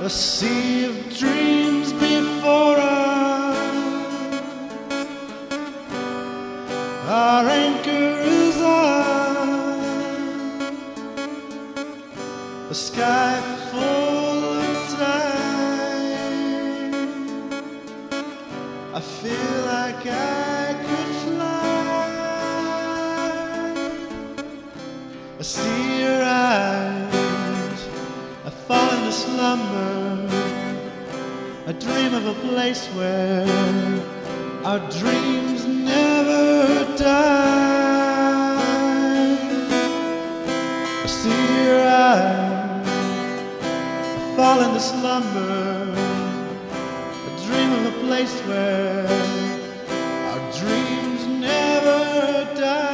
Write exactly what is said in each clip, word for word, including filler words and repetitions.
a sea of dreams before us. Our anchor is on a sky full of time. I feel like I could fly. I see your eyes, I fall into slumber. I dream of a place where our dreams never die. I see your eyes, I fall into slumber. I dream of a place where our dreams never die.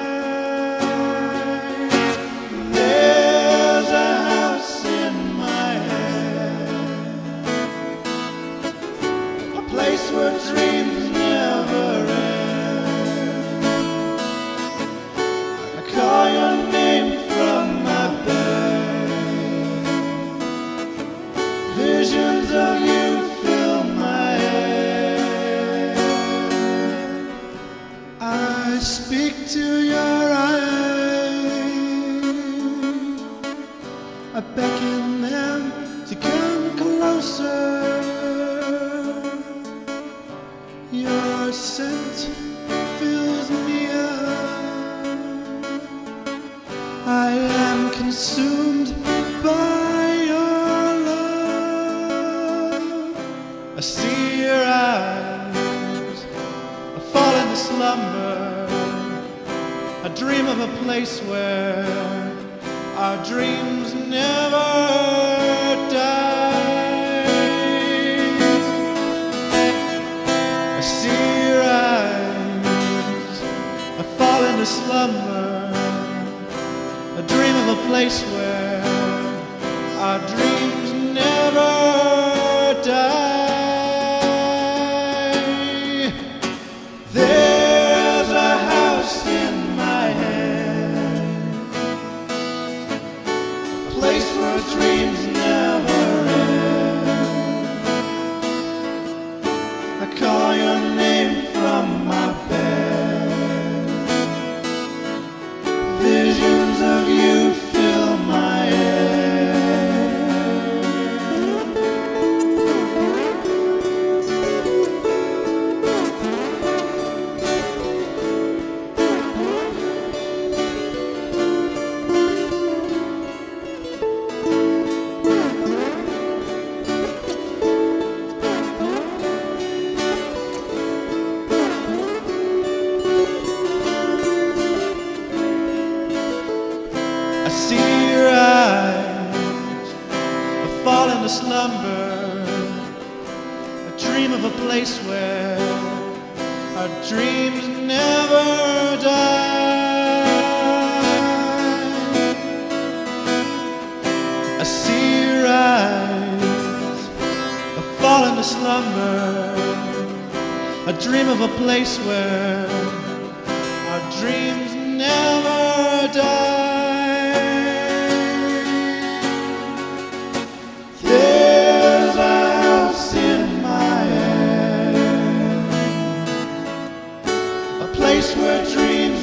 There's a house in my head, a place where dreams never end. I call your name from my bed. Visions of you fill my head. I speak to your eyes, I beckon them to come closer. Your scent fills me up. I am consumed by your love. I see your eyes, I fall into slumber. I dream of a place where our dreams never die. I see your eyes, I fall into slumber. I dream of a place where our dreams never die. There's a house in my head, a place where dreams never end. I call your name from my bed. Visions of you fill my I see your eyes, I fall into slumber. I dream of a place where our dreams never die. I see your eyes, I fall into slumber. I dream of a place where our dreams never die. Where dreams